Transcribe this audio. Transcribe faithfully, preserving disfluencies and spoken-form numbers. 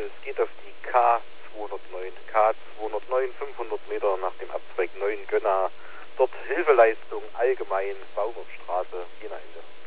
Es geht auf die K zweihundertneun. K zweihundertneun, fünfhundert Meter nach dem Abzweig neun Gönna. Dort Hilfeleistung allgemein, Baumhofstraße, Jena Ende.